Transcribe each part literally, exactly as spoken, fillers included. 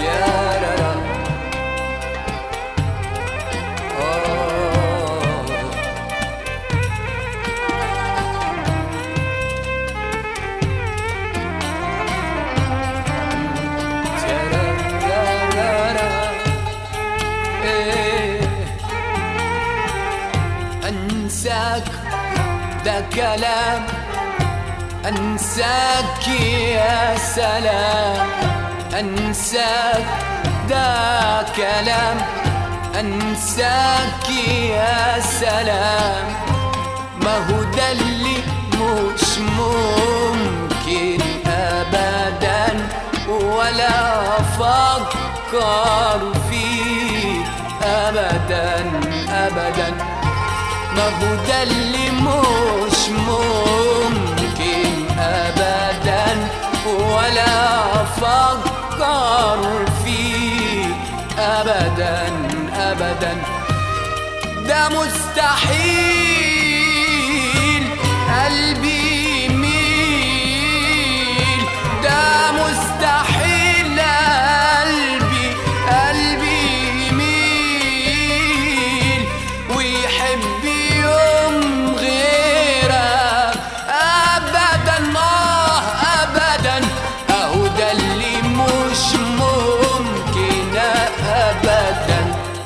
أنساك ده كلام، أنساك يا سلام، أنساك ده كلام، أنساك يا سلام. ما هو ده اللي مش ممكن أبدا ولا أفكر فيه أبدا أبدا. ما هو ده اللي مش ممكن أبدا ولا أفكر فيه أبدا أبدا. ده مستحيل قلبي يميل، ده مستحيل قلبي قلبي يميل ويحب يوم غيرك أبدا آه أبدا. أهو ده اللي مش ممكن أبدا.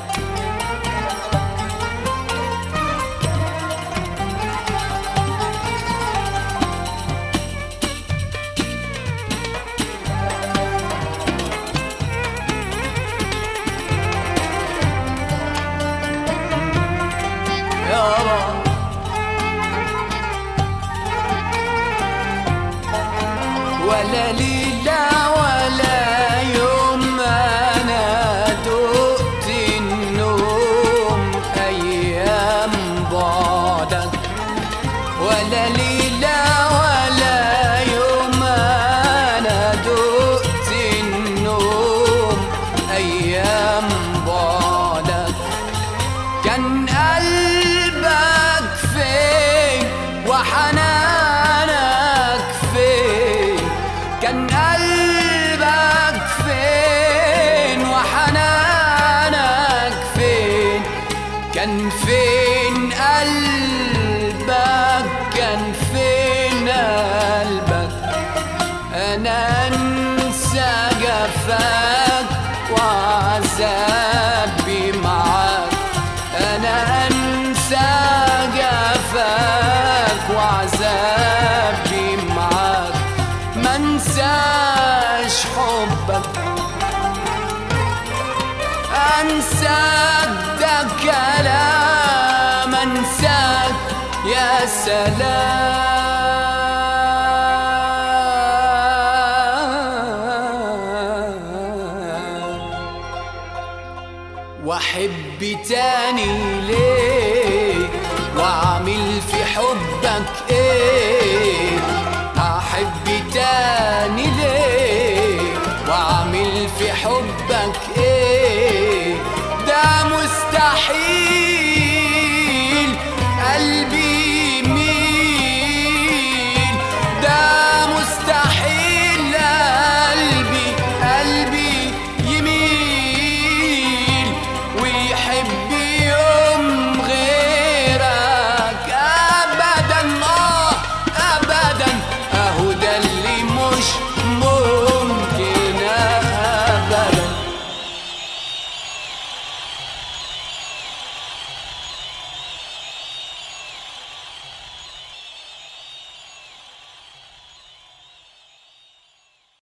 ولا ليلة ولا يوم أنا دقت النوم أيام بعدك. ولا ليلة ولا يوم أنا دقت النوم أيام بعدك. كان قلبك فين وحنانك فين، كان قلبك فين وحنانك فين، كان فين قلبك، كان فين قلبك. أنا أنسى جفاك وعذابي معاك، أنا أنسى جفاك وعذابي معاك. ما انساش حبك، انساك ده كلام، انساك يا سلام. واحب تاني ليه واعمل في حب